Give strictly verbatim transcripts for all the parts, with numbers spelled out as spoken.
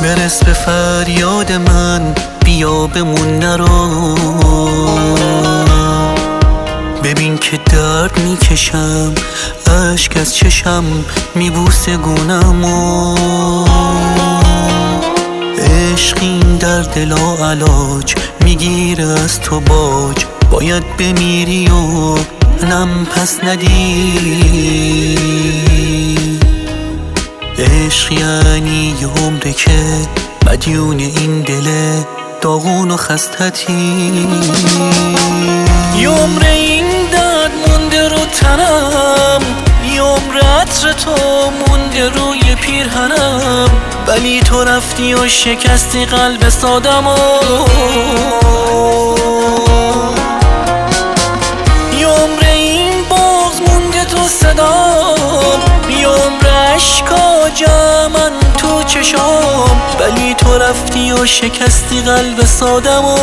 برس به فریاد من، بیا بمون نرو. ببین که درد میکشم، اشک از چشم میبوسه گونمو. عشق این درد لا علاج میگیره از تو باج، باید بمیری و نم پس ندی. عشق یعنی یه عمره که مدیون این دل داغون و خستتی. یه عمره این درد مونده رو تنم، یه عمره عطر تو مونده روی پیرهنم، ولی تو رفتی و شکستی قلب سادمو. یه عمره این باز مونده تو صدام، یه عمره عشقا جمعن تو چشام، ولی تو رفتی و شکستی قلب سادمو.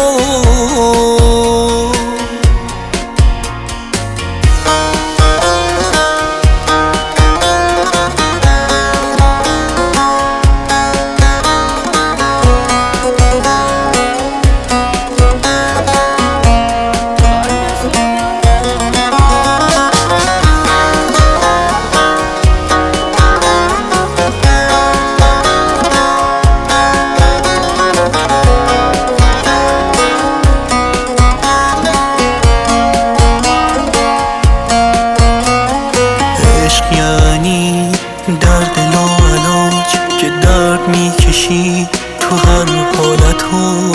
درد لاعلاج که درد میکشی تو هر حالتو.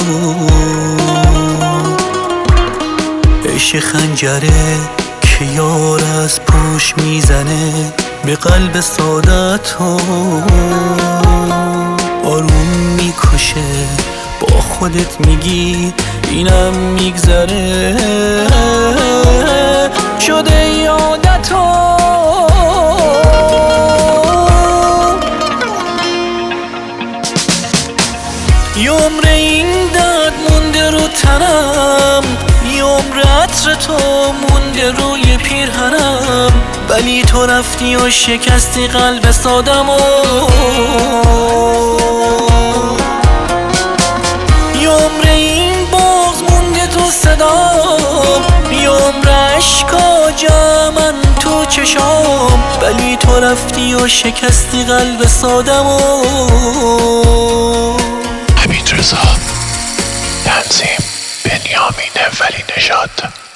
عشق خنجره که یار از پشت میزنه به قلب سادتو. آروم میکشه با خودت میگی اینم میگذره، شده یادتو. یه عمره این درد مونده رو تنم، یه عمره عطر تو مونده روی پیرهنم، ولی تو رفتی و شکستی قلب سادمو. یه عمره این باز مونده تو صدام، یه عمره عشقا جمعن تو چشام، ولی تو رفتی و شکستی قلب سادمو. حمید رضا، تنظیم بنیامین ولی نژاد.